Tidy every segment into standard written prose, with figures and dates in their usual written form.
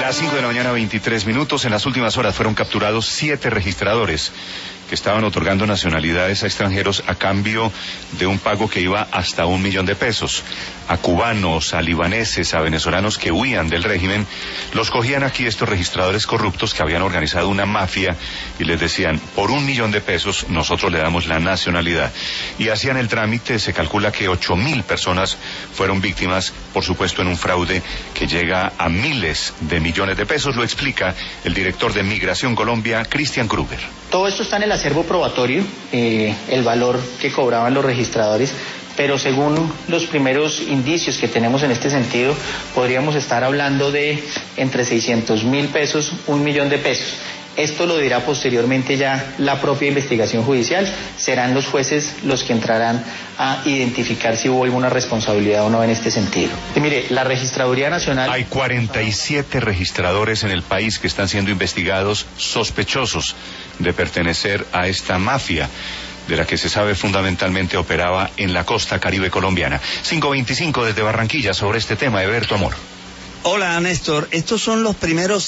Las 5 de la mañana, 23 minutos. En las últimas horas fueron capturados 7 registradores que estaban otorgando nacionalidades a extranjeros a cambio de un pago que iba hasta $1.000.000. A cubanos, a libaneses, a venezolanos que huían del régimen, los cogían aquí estos registradores corruptos que habían organizado una mafia y les decían, por $1.000.000 nosotros le damos la nacionalidad. Y hacían el trámite. Se calcula que 8.000 personas fueron víctimas, por supuesto, en un fraude que llega a miles de millones de pesos. Lo explica el director de Migración Colombia, Cristian Kruger. Todo esto está en el acervo probatorio, el valor que cobraban los registradores, pero según los primeros indicios que tenemos en este sentido, podríamos estar hablando de entre 600.000 pesos, $1.000.000. Esto lo dirá posteriormente ya la propia investigación judicial. Serán los jueces los que entrarán a identificar si hubo alguna responsabilidad o no en este sentido. Y mire, la Registraduría Nacional... Hay 47 registradores en el país que están siendo investigados sospechosos de pertenecer a esta mafia, de la que se sabe fundamentalmente operaba en la costa caribe colombiana. 5:25 desde Barranquilla sobre este tema, Eberto Amor. Hola, Néstor. Estos son los primeros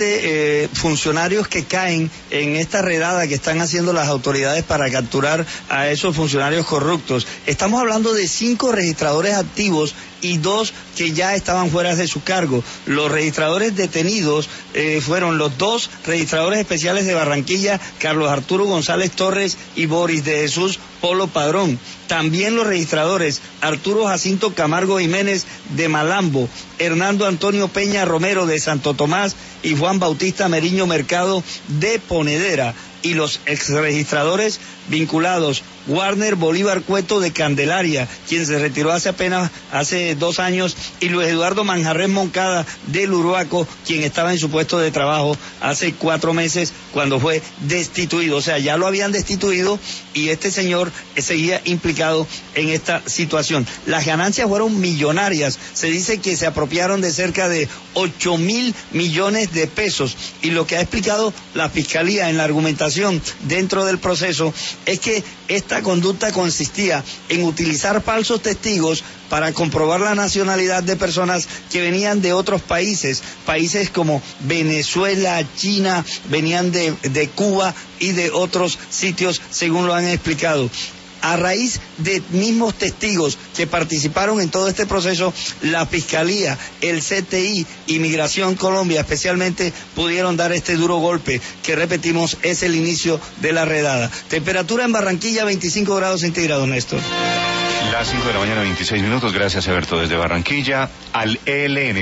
7 funcionarios que caen en esta redada que están haciendo las autoridades para capturar a esos funcionarios corruptos. Estamos hablando de 5 registradores activos y 2 que ya estaban fuera de su cargo. Los registradores detenidos fueron los 2 registradores especiales de Barranquilla, Carlos Arturo González Torres y Boris de Jesús Polo Padrón. También los registradores Arturo Jacinto Camargo Jiménez de Malambo, Hernando Antonio Peña Romero de Santo Tomás y Juan Bautista Meriño Mercado de Ponedera. Y los exregistradores vinculados, Warner Bolívar Cueto de Candelaria, quien se retiró hace 2 años, y Luis Eduardo Manjarres Moncada del Uruaco, quien estaba en su puesto de trabajo hace 4 meses cuando fue destituido. O sea, ya lo habían destituido y este señor seguía implicado en esta situación. Las ganancias fueron millonarias. Se dice que se apropiaron de cerca de 8.000 millones de pesos. Y lo que ha explicado la Fiscalía en la argumentación dentro del proceso es que esta conducta consistía en utilizar falsos testigos para comprobar la nacionalidad de personas que venían de otros países como Venezuela, China, venían de Cuba y de otros sitios, según lo han explicado. A raíz de mismos testigos que participaron en todo este proceso, la Fiscalía, el CTI y Migración Colombia especialmente pudieron dar este duro golpe, que repetimos, es el inicio de la redada. Temperatura en Barranquilla, 25 grados centígrados, Néstor. Las 5 de la mañana, 26 minutos. Gracias, Eberto, desde Barranquilla. Al ELN